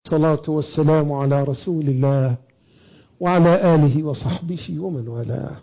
الصلاة والسلام على رسول الله وعلى آله وصحبه ومن والاه.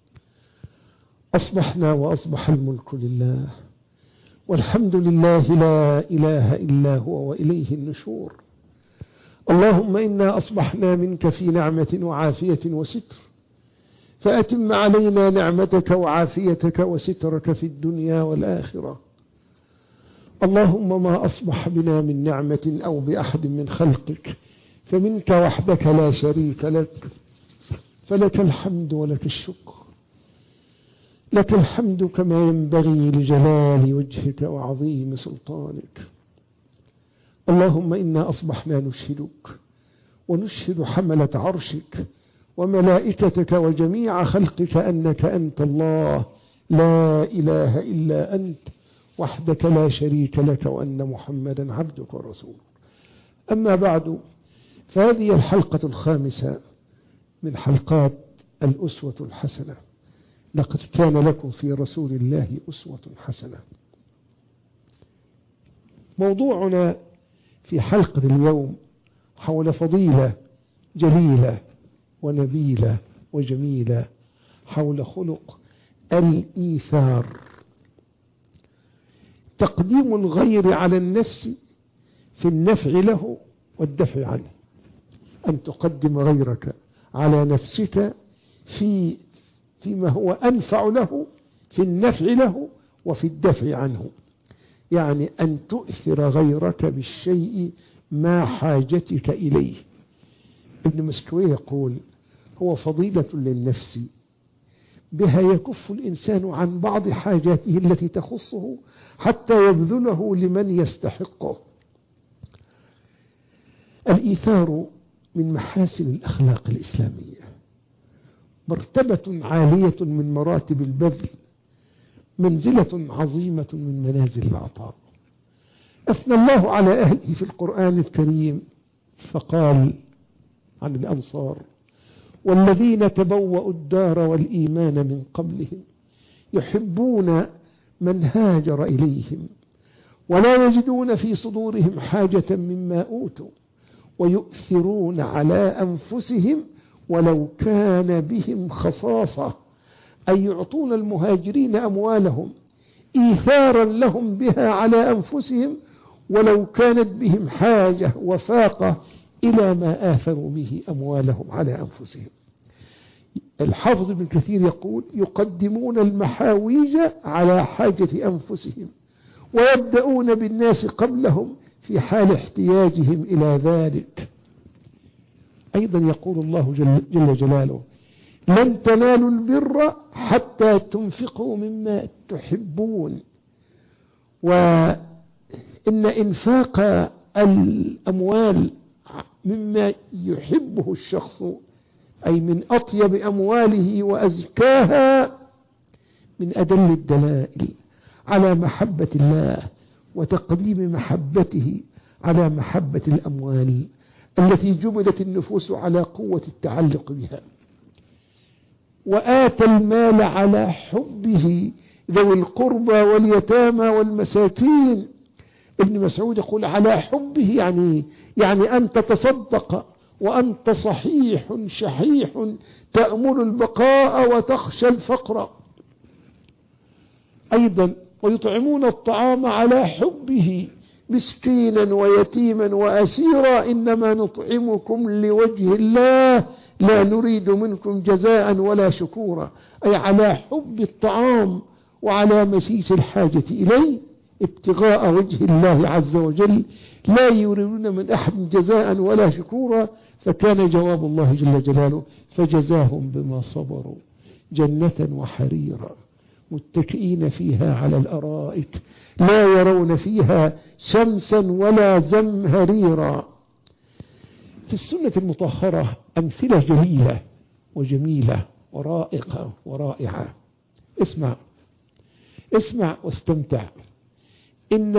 أصبحنا وأصبح الملك لله، والحمد لله لا إله إلا هو وإليه النشور. اللهم إنا أصبحنا منك في نعمة وعافية وستر، فأتم علينا نعمتك وعافيتك وسترك في الدنيا والآخرة. اللهم ما أصبح بنا من نعمة أو بأحد من خلقك فمنك وحدك لا شريك لك، فلك الحمد ولك الشكر. لك الحمد كما ينبغي لجلال وجهك وعظيم سلطانك. اللهم إنا أصبحنا نشهدك ونشهد حملة عرشك وملائكتك وجميع خلقك أنك أنت الله لا إله إلا أنت وحدك لا شريك لك، وأن محمدا عبدك ورسولك. أما بعد، فهذه الحلقة الخامسة من حلقات الأسوة الحسنة. لقد كان لكم في رسول الله أسوة حسنة. موضوعنا في حلقة اليوم حول فضيلة جليلة ونبيلة وجميلة، حول خلق الإيثار، تقديم الغير على النفس في النفع له والدفع عنه. أن تقدم غيرك على نفسك فيما هو أنفع له، في النفع له وفي الدفع عنه. يعني أن تؤثر غيرك بالشيء ما حاجتك إليه. ابن مسكوي يقول: هو فضيلة للنفس بها يكف الإنسان عن بعض حاجاته التي تخصه حتى يبذله لمن يستحقه. الإيثار من محاسن الأخلاق الإسلامية، مرتبة عالية من مراتب البذل، منزلة عظيمة من منازل العطاء. أثنى الله على أهله في القرآن الكريم فقال عن الأنصار: والذين تبوأوا الدار والإيمان من قبلهم يحبون من هاجر إليهم ولا يجدون في صدورهم حاجة مما أوتوا ويؤثرون على أنفسهم ولو كان بهم خصاصة، أي يعطون المهاجرين أموالهم إيثارا لهم بها على أنفسهم ولو كانت بهم حاجة وفاقة إلى ما آثروا به أموالهم على أنفسهم. الحافظ ابن كثير يقول: يقدمون المحاويج على حاجة أنفسهم ويبدأون بالناس قبلهم في حال احتياجهم إلى ذلك. أيضا يقول الله جل جلاله: لن تنالوا البر حتى تنفقوا مما تحبون. وإن إنفاق الأموال مما يحبه الشخص، أي من أطيب أمواله وأزكاها، من أدل الدلائل على محبة الله وتقديم محبته على محبة الأموال التي جبلت النفوس على قوة التعلق بها. وآتى المال على حبه ذوي القربى واليتامى والمساكين. ابن مسعود يقول: على حبه يعني أن تتصدق وأنت صحيح شحيح تأمل البقاء وتخشى الفقر. أيضا: ويطعمون الطعام على حبه مسكينا ويتيما وأسيرا إنما نطعمكم لوجه الله لا نريد منكم جزاء ولا شكورا. أي على حب الطعام وعلى مسيس الحاجة إليه ابتغاء وجه الله عز وجل، لا يريدون من أحد جزاء ولا شكورا. فكان جواب الله جل جلاله: فجزاهم بما صبروا جنة وحريرا متكئين فيها على الأرائك لا يرون فيها شمسا ولا زمهريرا. في السنة المطهرة أمثلة جليلة وجميلة ورائقة ورائعة. اسمع واستمتع. إن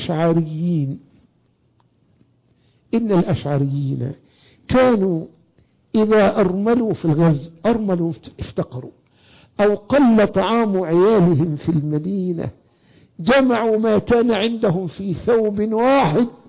الأشعريين كانوا إذا أرملوا في الغزو، أرملوا افتقروا، أو قل طعام عيالهم في المدينة، جمعوا ما كان عندهم في ثوب واحد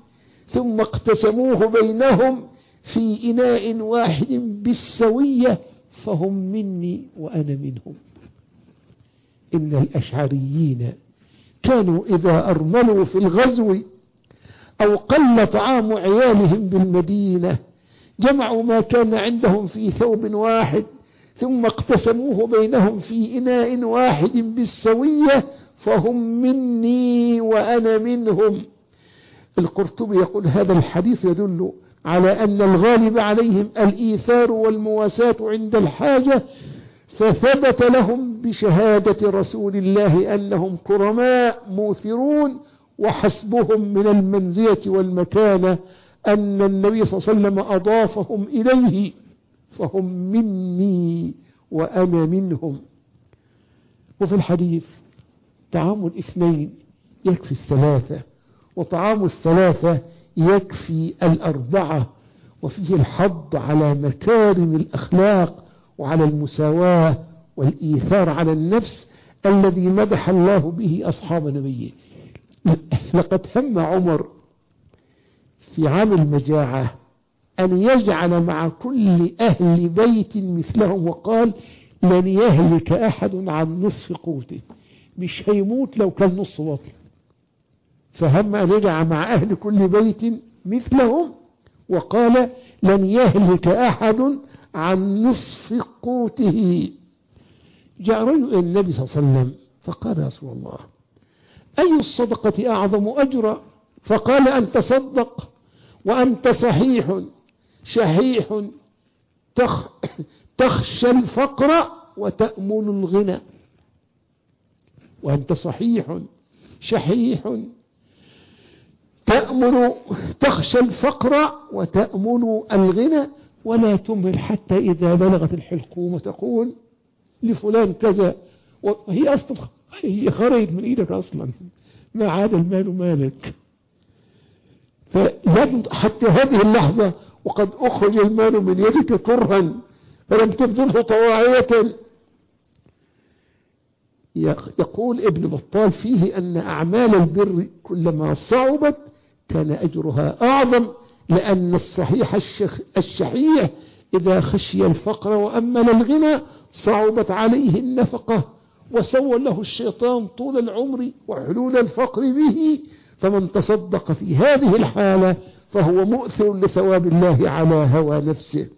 ثم اقتسموه بينهم في إناء واحد بالسوية فهم مني وأنا منهم. إن الأشعريين كانوا إذا أرملوا في الغزو أو قل طعام عيالهم بالمدينة جمعوا ما كان عندهم في ثوب واحد ثم اقتسموه بينهم في إناء واحد بالسوية فهم مني وأنا منهم. القرطبي يقول هذا الحديث يدل على أن الغالب عليهم الإيثار والمواساة عند الحاجة، فثبت لهم بشهادة رسول الله أنهم كرماء موثرون، وحسبهم من المنزلة والمكانة أن النبي صلى الله عليه وسلم أضافهم إليه فهم مني وأنا منهم. وفي الحديث طعام الاثنين يكفي الثلاثة، وطعام الثلاثة يكفي الأربعة، وفيه الحض على مكارم الأخلاق وعلى المساواة والإيثار على النفس الذي مدح الله به أصحاب نبيه. لقد هم عمر في عام المجاعة أن يجعل مع كل أهل بيت مثلهم، وقال لن يهلك أحد عن نصف قوته، مش هيموت لو كان نص بطل، فهم أن يجعل مع أهل كل بيت مثلهم، وقال لن يهلك أحد عن نصف قوته. جاء رجل النبي صلى الله عليه وسلم فقال يا رسول الله أي الصدقة أعظم أجرا؟ فقال أن تصدق وأنت صحيح شحيح تخشى الفقر وتأمل الغنى. وأنت صحيح شحيح تخشى الفقر وتأمل الغنى، ولا تمهل حتى إذا بلغت الحلقوم تقول لفلان كذا، وهي أصلا هي خرجت من إيدك أصلا، ما عاد المال مالك. حتى هذه اللحظة وقد أخرج المال من يدك كرها فلم تبذله طواعية. يقول ابن بطال فيه أن أعمال البر كلما صعبت كان أجرها أعظم، لأن الصحيح الشحيح إذا خشي الفقر وأمل الغنى صعبت عليه النفقة، وسول له الشيطان طول العمر وحلول الفقر به، فمن تصدق في هذه الحالة فهو مؤثر لثواب الله على هوى نفسه.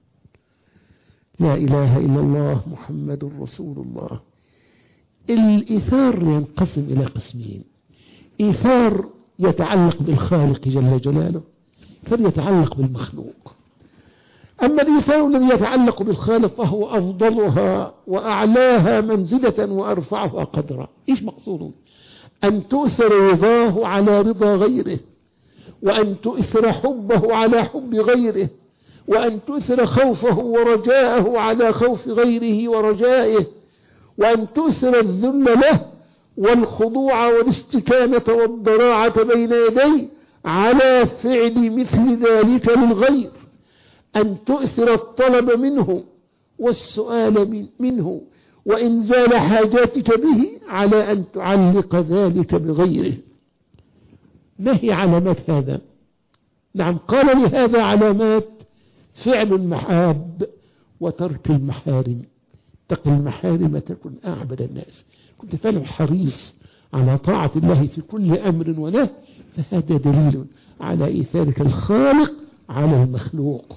لا إله إلا الله محمد رسول الله. الإيثار ينقسم إلى قسمين: إيثار يتعلق بالخالق جل جلاله، فليتعلق بالمخلوق. أما الإيثار الذي يتعلق بالخالق فهو أفضلها وأعلاها منزلة وأرفعها قدرا. إيش مقصوده؟ أن تؤثر رضاه على رضا غيره، وأن تؤثر حبه على حب غيره، وأن تؤثر خوفه ورجاءه على خوف غيره ورجائه، وأن تؤثر الذل له والخضوع والاستكانة والضراعة بين يديه على فعل مثل ذلك للغير، أن تؤثر الطلب منه والسؤال منه وإنزال حاجاتك به على أن تعلق ذلك بغيره. ما هي علامات هذا؟ نعم، قال لهذا علامات: فعل المحاب وترك المحارم. تق المحارم تكن أعبد الناس. كنت فعلا حريص على طاعة الله في كل أمر ونهي، فهذا دليل على إيثارك الخالق على المخلوق.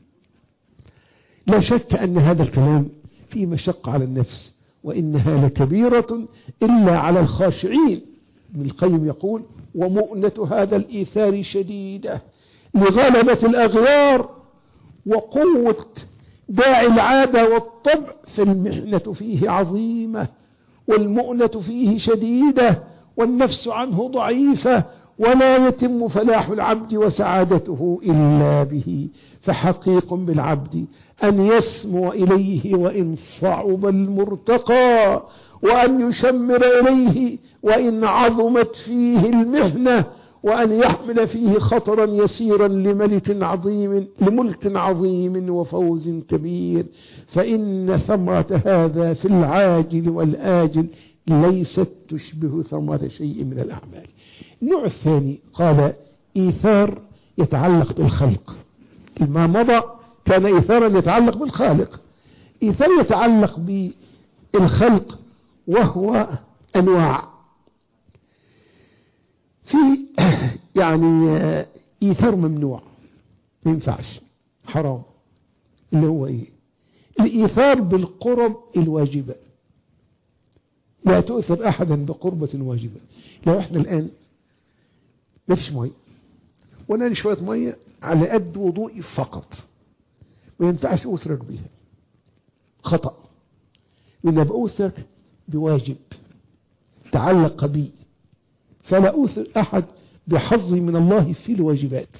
لا شك أن هذا الكلام فيه مشقة على النفس، وإنها لكبيرة إلا على الخاشعين. ابن القيم يقول: ومؤنة هذا الإيثار شديدة لغلبة الأغيار وقوة داعي العادة والطبع، فالمحنة فيه عظيمة والمؤنة فيه شديدة والنفس عنه ضعيفة، ولا يتم فلاح العبد وسعادته إلا به. فحقيق بالعبد أن يسمو إليه وإن صعب المرتقى، وأن يشمر إليه وإن عظمت فيه المحنة، وأن يحمل فيه خطرا يسيرا لملك عظيم وفوز كبير. فإن ثمرة هذا في العاجل والآجل ليست تشبه ثمرة شيء من الأعمال. النوع الثاني قال: إيثار يتعلق بالخلق. ما مضى كان إيثارا يتعلق بالخالق. إيثار يتعلق بالخلق وهو أنواع. في يعني إيثار ممنوع ما ينفعش، حرام، اللي هو إيه؟ الإيثار بالقرب الواجبة. لا تؤثر أحدا بقربة واجبة. لو احنا الآن ما فيش مية وانا شوية مية على قد وضوئي فقط، ما ينفعش أوثرك بها، خطأ. لأن بأوثرك بواجب تعلق بي، فلا أوثر أحد بحظي من الله في الواجبات.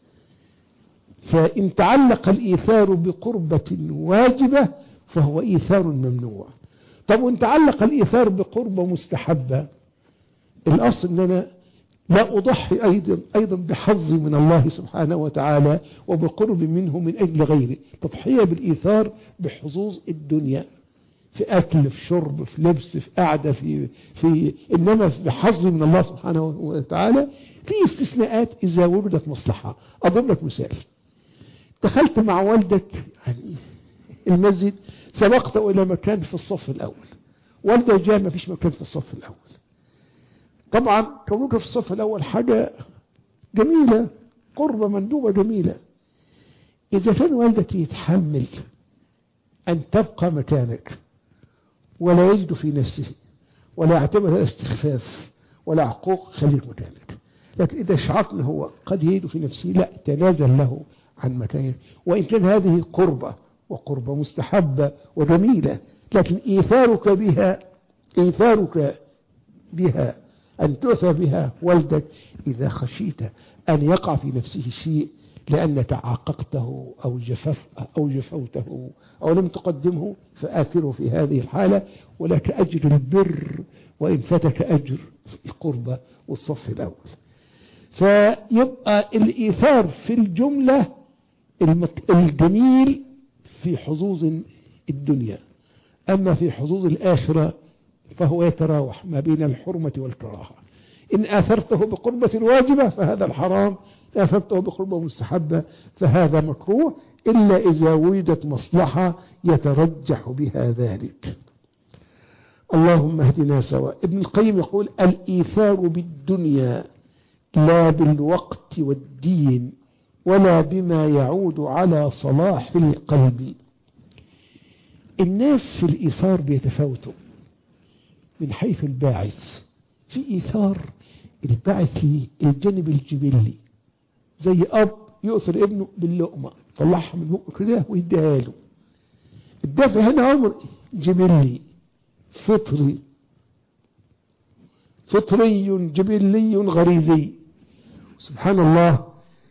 فإن تعلق الإيثار بقربة واجبة فهو إيثار ممنوع. طب وإن تعلق الإيثار بقربة مستحبة، الأصل أن أنا لا أضحي أيضا بحظي من الله سبحانه وتعالى وبقرب منه من أجل غيره. تضحية بالإيثار بحظوظ الدنيا، في أكل، في شرب، في لبس، في قعدة، إنما بحظي من الله سبحانه وتعالى. في استثناءات إذا وجدت مصلحة. أضرب لك مثال. دخلت مع والدك المسجد، سبقت إلى مكان في الصف الأول، والدك جاء ما فيش مكان في الصف الأول. طبعا كونك في الصف الأول حاجة جميلة، قربة مندوبة جميلة. إذا كان والدك يتحمل أن تبقى مكانك ولا يجد في نفسه ولا يعتبر استخفاف ولا عقوق، خليك مكانك. لكن إذا شعرت أنه هو قد يجد في نفسه، لا، تنازل له عن مكانه. وإن كان هذه قربة وقربة مستحبة وجميلة، لكن إيثارك بها أن تؤثر بها والدك إذا خشيت أن يقع في نفسه شيء لأنك عاققته أو جفوته أو لم تقدمه، فآثره في هذه الحالة، ولك أجر البر وإن فاتك أجر القربة والصف الأول. فيبقى الإيثار في الجملة الجميل في حظوظ الدنيا، أما في حظوظ الآخرة فهو يتراوح ما بين الحرمة والكراهة. إن آثرته بقربة واجبة فهذا الحرام، آثرته بقربة مستحبة فهذا مكروه، إلا إذا وجدت مصلحة يترجح بها ذلك. اللهم اهدنا سواء. ابن القيم يقول: الإيثار بالدنيا لا بالوقت والدين ولا بما يعود على صلاح القلب. الناس في الإيثار بيتفاوتوا من حيث الباعث. في إيثار الباعث للجانب الجبلي، زي أب يؤثر ابنه باللقمة، طلعها من بقه كده ويديها له. الدافع هنا أمر جبلي فطري جبلي غريزي. سبحان الله.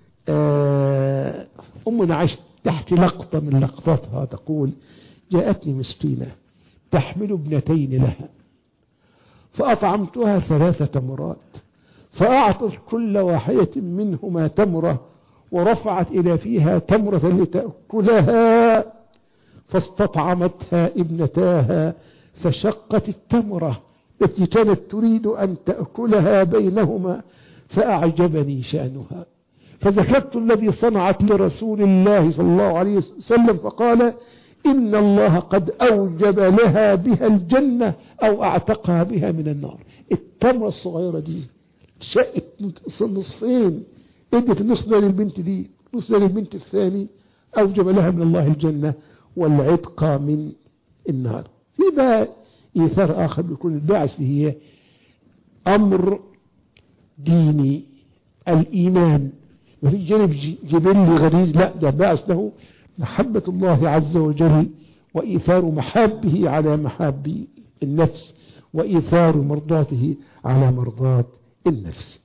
أمنا عائشة تحكي لقطة من لقطاتها، تقول: جاءتني مسكينة تحمل ابنتين لها، فأطعمتها 3 تمرات، فأعطت كل واحدة منهما تمرة، ورفعت إلى فيها تمرة لتأكلها، فاستطعمتها ابنتاها فشقت التمرة التي كانت تريد أن تأكلها بينهما، فأعجبني شأنها، فذكرت الذي صنعت لرسول الله صلى الله عليه وسلم، فقال: إن الله قد أوجب لها بها الجنة أو أعتقها بها من النار. التمرة الصغيرة دي شقت نصفين، ادت النصف ده للبنت دي، النصف ده للبنت الثاني، أوجب لها من الله الجنة والعتق من النار. في بقى إيثار آخر بيكون الباعث هي أمر ديني، الإيمان، وفي جانب جبلي غريز، لا، ده باعث له محبة الله عز وجل، وإيثار محابه على محاب النفس، وإيثار مرضاته على مرضات النفس.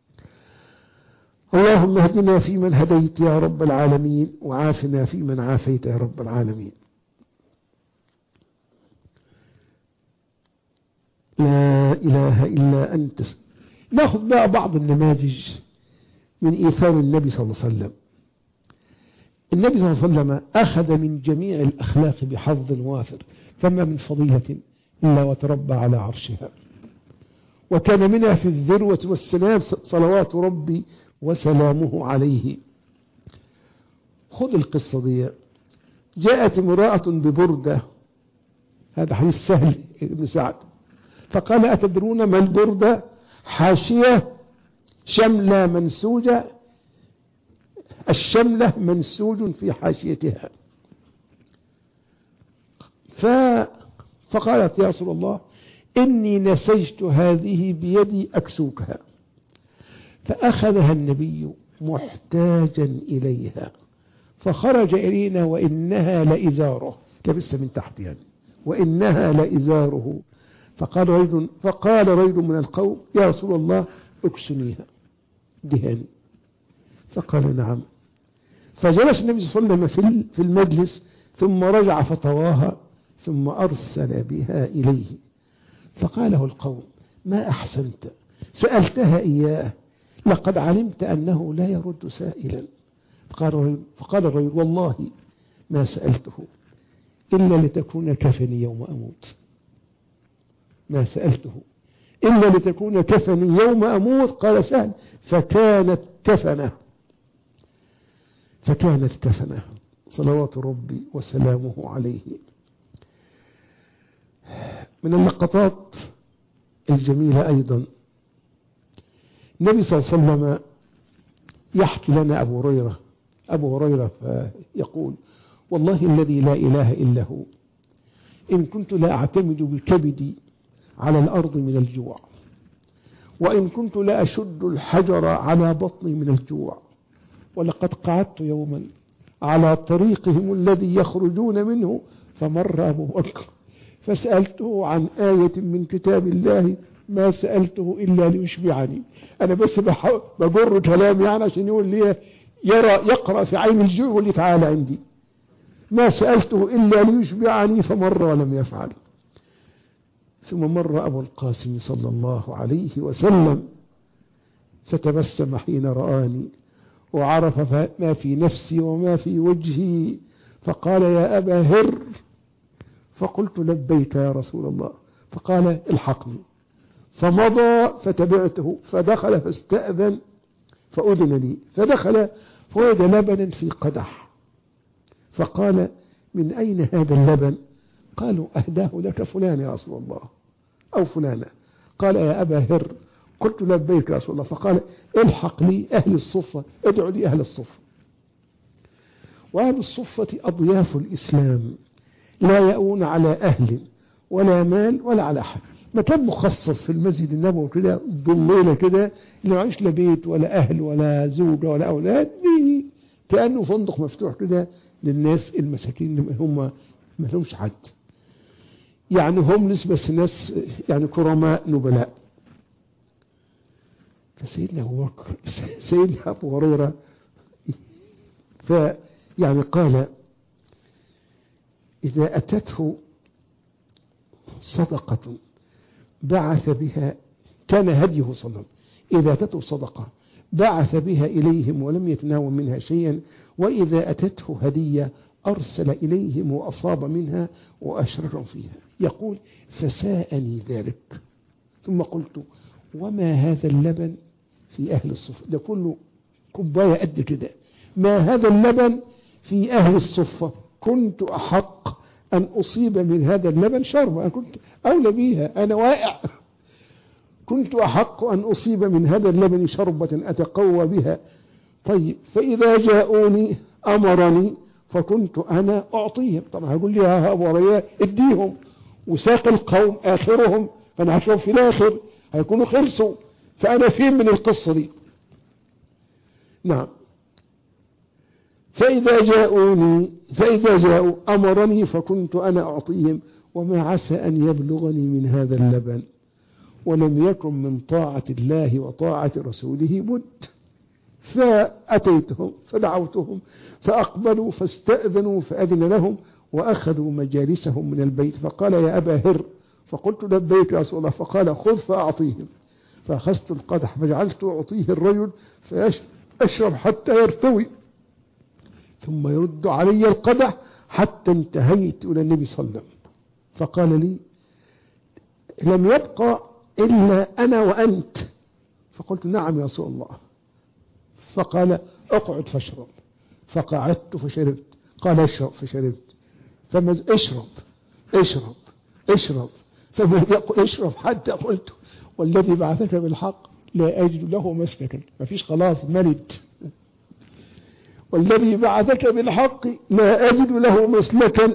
اللهم اهدنا فيمن هديت يا رب العالمين، وعافنا فيمن عافيت يا رب العالمين. لا إله إلا أنت. نأخذ بقى بعض النماذج من إيثار النبي صلى الله عليه وسلم. النبي صلى الله عليه وسلم أخذ من جميع الأخلاق بحظ وافر، فما من فضيلة إلا وتربى على عرشها، وكان منها في الذروة والسلام صلوات ربي وسلامه عليه. خذ القصة دي. جاءت امرأة ببردة، هذا حديث سهل بن سعد، فقال أتدرون ما البردة؟ حاشية شملة منسوجة، الشملة منسوج في حاشيتها. فقالت يا رسول الله إني نسجت هذه بيدي أكسوكها. فأخذها النبي محتاجا إليها فخرج إلينا وإنها لإزاره، لبس من تحت يعني، وإنها لإزاره. فقال رجل من القوم يا رسول الله اكسنيها دهاني. فقال نعم. فجلس النبي صلى الله عليه وسلم في المجلس، ثم رجع فطواها ثم أرسل بها إليه. فقال له القوم ما أحسنت، سألتها إياه، لقد علمت أنه لا يرد سائلا. فقال الرجل والله ما سألته إلا لتكون كفني يوم أموت، ما سألته إلا لتكون كفني يوم أموت. قال سهل فكانت كفنه صلوات ربي وسلامه عليه. من اللقطات الجميلة أيضا النبي صلى الله عليه وسلم يحكي لنا أبو هريرة فيقول والله الذي لا إله إلا هو إن كنت لا أعتمد بكبدي على الأرض من الجوع، وإن كنت لا أشد الحجر على بطني من الجوع، ولقد قعدت يوما على طريقهم الذي يخرجون منه فمر أبو بكر فسألته عن آية من كتاب الله ما سألته إلا ليشبعني. أنا بس بجر كلامي يعني عشان يقول لي يقرأ في عين الجوع واللي تعالى عندي، ما سألته إلا ليشبعني فمر ولم يفعل. ثم مر أبو القاسم صلى الله عليه وسلم فتبسم حين رآني وعرف ما في نفسي وما في وجهي فقال يا أبا هر، فقلت لبيك يا رسول الله، فقال الحقني، فمضى فتبعته فدخل فاستأذن فأذن لي، فدخل فوجد لبنا في قدح، فقال من أين هذا اللبن؟ قالوا أهداه لك فلان يا رسول الله أو فلانة. قال يا أبا هر، قلت لبيك يا رسول الله، فقال الحق لي أهل الصفة، ادعو لي أهل الصفة. وأهل الصفة أضياف الإسلام لا يأون على أهل ولا مال ولا على أحد. مكان مخصص في المسجد النبوي كده ضليلة كده، اللي معيش لا بيت ولا أهل ولا زوجة ولا أولاد، كأنه فندق مفتوح كده للناس المساكين اللي هم ما لهمش حد، يعني هم بس ناس يعني كرماء نبلاء. فسيدنا أبو بكر سيدنا أبو هريرة فيعني قال إذا أتته صدقة بعث بها، كان هديه صلى الله عليه وسلم إذا أتته صدقة بعث بها إليهم ولم يتناول منها شيئا، وإذا أتته هدية أرسل إليهم وأصاب منها وأشركهم فيها. يقول فساءني ذلك، ثم قلت وما هذا اللبن في أهل الصفة؟ ده كله كوباية قد كده، ما هذا اللبن في أهل الصفة؟ كنت أحق أن أصيب من هذا اللبن شربا، أنا كنت أولى بيها، أنا واقع، كنت أحق أن أصيب من هذا اللبن شربة أتقوى بها. طيب فإذا جاءوني أمرني فكنت أنا أعطيهم. طبعا هيقول لي يا أبو هريرة اديهم، وساق القوم آخرهم، فأنا هشوف في الآخر هيكونوا خلصوا، فأنا فين من القصة دي؟ نعم. فإذا جاءوا أمرني فكنت أنا أعطيهم، وما عسى أن يبلغني من هذا اللبن ولم يكن من طاعة الله وطاعة رسوله بد. فأتيتهم فدعوتهم فأقبلوا فاستأذنوا فأذن لهم وأخذوا مجالسهم من البيت. فقال يا أبا هر، فقلت لبيك يا رسول الله، فقال خذ فأعطيهم. فأخذت القدح فجعلت أعطيه الرجل فأشرب حتى يرتوي، ثم يرد علي القدح حتى انتهيت إلى النبي صلى الله عليه وسلم، فقال لي لم يبقى إلا أنا وأنت. فقلت نعم يا رسول الله. فقال اقعد فاشرب، فقعدت فشربت. قال اشرب فشربت. اشرب اشرب اشرب، فمن يقول اشرب حتى قلت والذي بعثك بالحق لا أجد له مسلكا، ما فيش خلاص ملت، والذي بعثك بالحق لا أجد له مسلكا.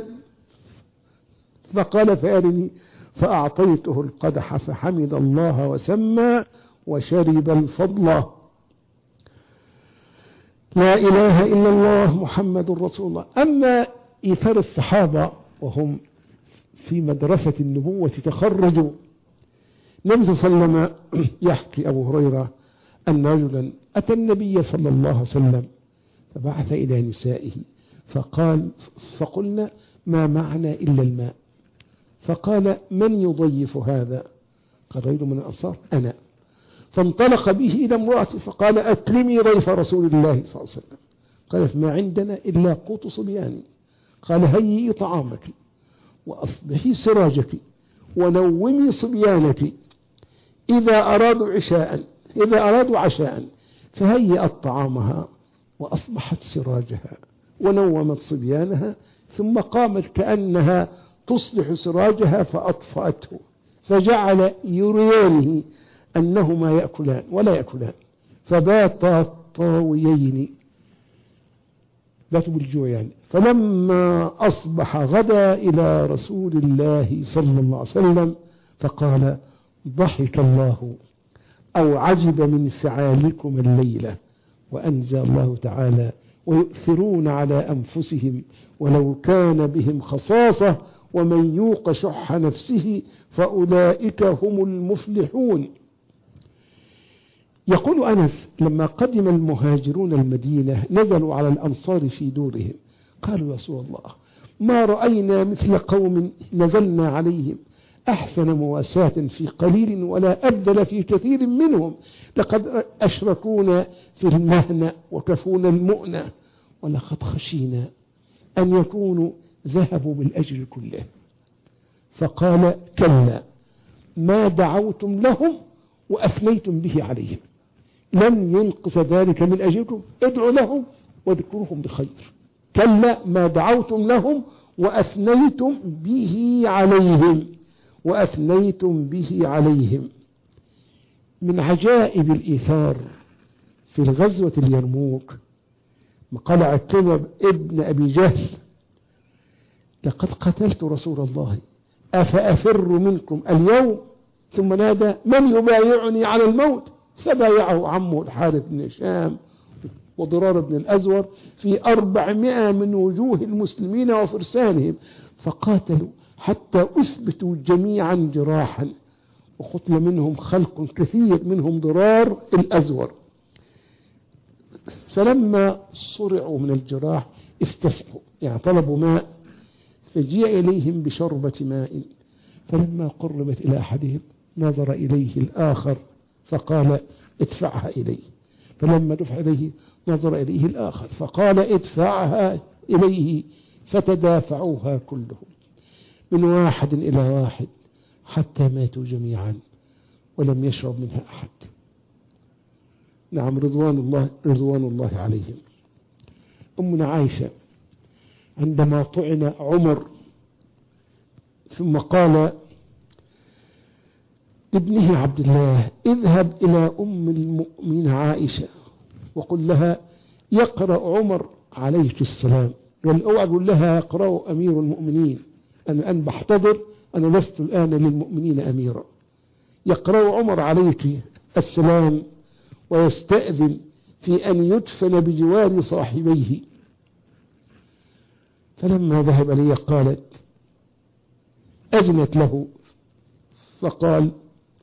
فقال فأرني، فأعطيته القدح فحمد الله وسمى وشرب الفضل. لا إله إلا الله محمد رسول الله. أما إيثار الصحابة وهم في مدرسة النبوة تخرجوا، النبي صلى الله عليه وسلم يحكي أبو هريرة أن رجلا أتى النبي صلى الله عليه وسلم فبعث إلى نسائه فقلنا ما معنا إلا الماء، فقال من يضيف هذا؟ قال رجل من الأنصار أنا. فانطلق به إلى امرأته فقال أكرمي ضيف رسول الله صلى الله عليه وسلم. قالت ما عندنا إلا قوت صبياني. قال هيئي طعامك وأصبحي سراجك ونومي صبيانك، إذا أرادوا عشاء فهيئت طعامها وأصبحت سراجها ونومت صبيانها، ثم قامت كأنها تصلح سراجها فأطفأته، فجعل يريانه أنهما يأكلان ولا يأكلان، فباتا طاويين، باتوا بالجوع يعني. فلما أصبح غدا إلى رسول الله صلى الله عليه وسلم فقال ضحك الله أو عجب من فعالكم الليلة، وأنزل الله تعالى ويؤثرون على أنفسهم ولو كان بهم خصاصة ومن يوق شح نفسه فأولئك هم المفلحون. يقول أنس لما قدم المهاجرون المدينة نزلوا على الأنصار في دورهم، قالوا يا رسول الله ما رأينا مثل قوم نزلنا عليهم أحسن مواساة في قليل ولا أبدل في كثير منهم، لقد أشركونا في المهنة وكفونا المؤنة، ولقد خشينا أن يكونوا ذهبوا بالأجر كله. فقال كلا ما دعوتم لهم وأثنيتم به عليهم لن ينقص ذلك من أجركم، ادعوا لهم واذكروهم بخير. كلا ما دعوتم لهم وأثنيتم به عليهم. من عجائب الإيثار في الغزوة اليرموك قال عكرمة ابن أبي جهل لقد قتلت رسول الله أفأفر منكم اليوم؟ ثم نادى من يبايعني على الموت؟ فبايعه عمه الحارث بن هشام وضرار بن الأزور في 400 من وجوه المسلمين وفرسانهم، فقاتلوا حتى أثبتوا جميعا جراحا، وقتل منهم خلق كثير منهم ضرار الأزور. فلما صرعوا من الجراح استسقوا، يعني طلبوا ماء، فجيء إليهم بشربة ماء، فلما قربت إلى أحدهم نظر إليه الآخر فقال ادفعها إليه، فلما دفع إليه نظر إليه الآخر فقال ادفعها إليه، فتدافعوها كلهم من واحد إلى واحد حتى ماتوا جميعا ولم يشرب منها أحد. نعم رضوان الله عليهم. أمنا عائشة عندما طعن عمر ثم قال لابنه عبد الله اذهب إلى أم المؤمنين عائشة وقل لها يقرأ عمر عليك السلام، قال اوعى قل لها يقرأ أمير المؤمنين، أنا الآن بحتضر، أنا لست الآن للمؤمنين أميرا، يقرأ عمر عليك السلام ويستأذن في أن يدفن بجوار صاحبيه. فلما ذهب لي قالت أذنت له، فقال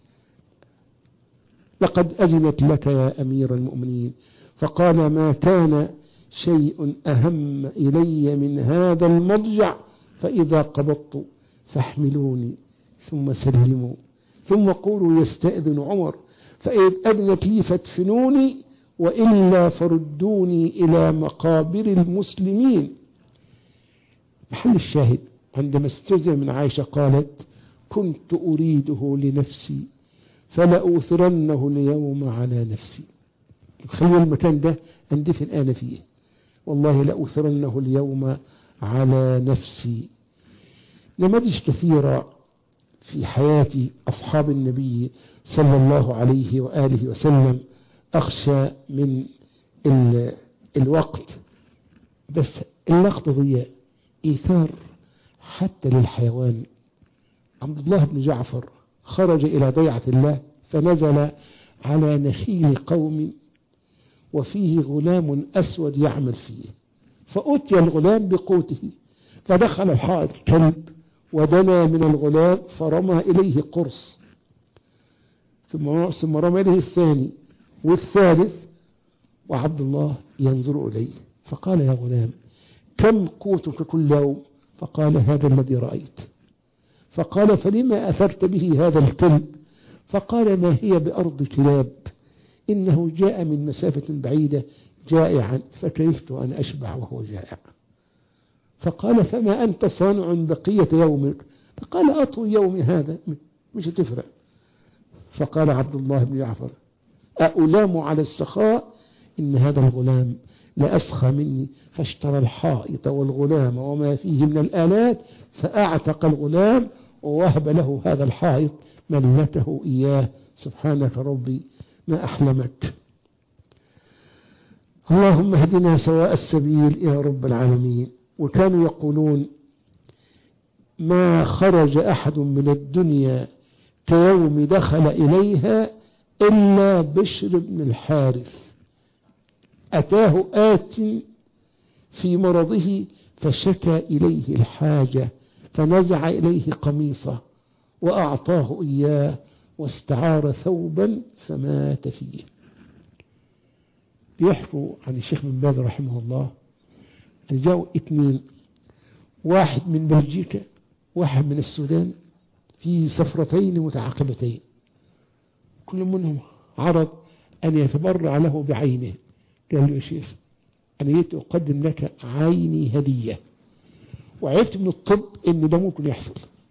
لقد أذنت لك يا أمير المؤمنين، فقال ما كان شيء أهم إلي من هذا المضجع، فإذا قبضت فاحملوني ثم سلموا ثم قولوا يستأذن عمر، فإذ أذنت لي فادفنوني وإلا فردوني إلى مقابر المسلمين. محل الشاهد عندما استأذن من عائشة قالت كنت أريده لنفسي فلأوثرنه اليوم على نفسي. خلي المكان ده أندفن أنا فيه، والله لأؤثرنه اليوم على نفسي. نماذج كثيرة في حياة أصحاب النبي صلى الله عليه وآله وسلم. أخشى من الوقت، بس اللقطة دي إيثار حتى للحيوان. عبد الله بن جعفر خرج إلى ضيعة الله فنزل على نخيل قوم وفيه غلام أسود يعمل فيه، فأتي الغلام بقوته، فدخل الحائط كلب ودنا من الغلام فرمى إليه قرص، ثم رمى إليه الثاني والثالث، وعبد الله ينظر إليه فقال يا غلام كم قوتك كل يوم؟ فقال هذا الذي رأيت. فقال فلما أثرت به هذا الكلب؟ فقال ما هي بأرض كلاب، إنه جاء من مسافة بعيدة جائعا فكرهت أن أشبع وهو جائع. فقال فما أنت صانع بقية يومك؟ فقال أطوي يومي هذا مش هتفرق. فقال عبد الله بن جعفر أألام على السخاء؟ إن هذا الغلام لأسخى مني، فاشترى الحائط والغلام وما فيه من الآلات، فأعتق الغلام ووهب له هذا الحائط ملته إياه. سبحانك ربي ما أحلمك. اللهم اهدنا سواء السبيل يا رب العالمين. وكانوا يقولون ما خرج أحد من الدنيا كيوم دخل إليها إلا بشر بن الحارث، أتاه آت في مرضه فشكى إليه الحاجة فنزع إليه قميصه وأعطاه إياه واستعار ثوبا فمات فيه. بيحكوا عن الشيخ بن باز رحمه الله أن جاءوا اثنين، واحد من بلجيكا واحد من السودان، في سفرتين متعاقبتين، كل منهم عرض أن يتبرع له بعينه. قال له يا شيخ أنا جيت أقدم لك عيني هدية، وعرفت من الطب إن ده ممكن يحصل،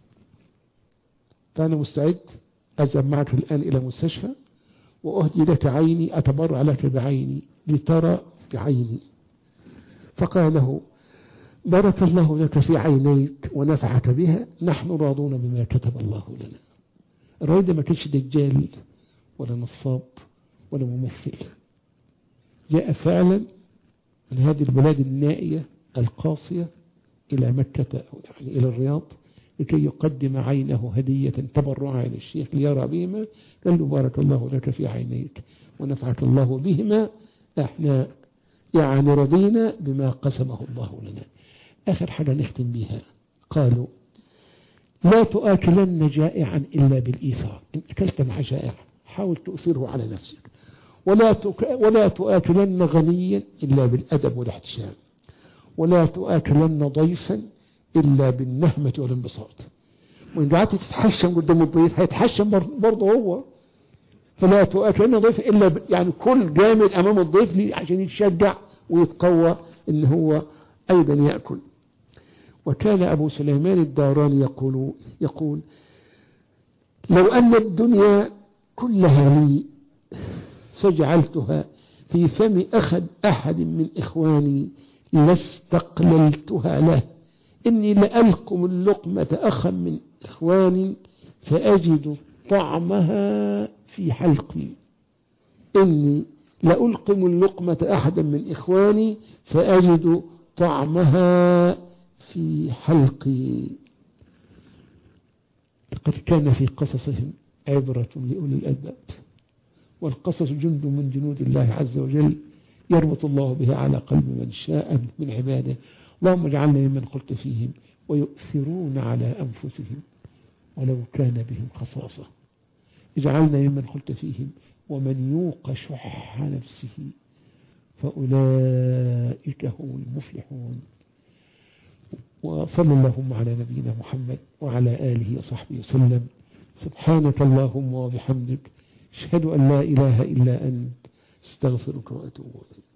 فأنا مستعد أذهب معك الآن إلى مستشفى وأهدي لك عيني، أتبرع لك بعيني لترى بعيني. فقال له بارك الله لك في عينيك ونفعك بها، نحن راضون بما كتب الله لنا. الراجل ما كانش دجال ولا نصاب ولا ممثل، جاء فعلا من هذه البلاد النائية القاصية إلى مكة أو يعني إلى الرياض لكي يقدم عينه هدية تبرعا للشيخ ليرى بهما. قال له بارك الله لك في عينيك ونفعك الله بهما، احنا يعني رضينا بما قسمه الله لنا. آخر حاجة نختم بها، قالوا لا تؤكلن جائعا إلا بالإيثار. إن أكلت مع جائع حاول تؤثره على نفسك، ولا تؤكلن غنيا إلا بالأدب والاحتشام، ولا تؤكلن ضيفا إلا بالنهمة والانبساط. وإن قعدت تتحشم قدام الضيف هيتحشم برضه هو، فلا تؤكلن ضيفا إلا يعني كل جامد أمام الضيف عشان يتشجع ويتقوى إن هو أيضا يأكل. وكان أبو سليمان الداراني يقول لو أن الدنيا كلها لي فجعلتها في فم أحد من إخواني لاستقللتها له، إني لألقم اللقمة أخا من إخواني فأجد طعمها في حلقي. إني لألقم اللقمة أحدا من إخواني فأجد طعمها في حلقي. لقد كان في قصصهم عبرة لأولي الألباب، والقصص جند من جنود الله عز وجل يربط الله به على قلب من شاء من عباده. اللهم اجعلنا ممن قلت فيهم ويؤثرون على أنفسهم ولو كان بهم خصاصة. اجعلنا ممن قلت فيهم ومن يوق شح نفسه فأولئك هم المفلحون. وصلى اللهم على نبينا محمد وعلى آله وصحبه وسلم. سبحانك اللهم وبحمدك، أشهد أن لا إله إلا أنت، استغفرك وأتوب إليك.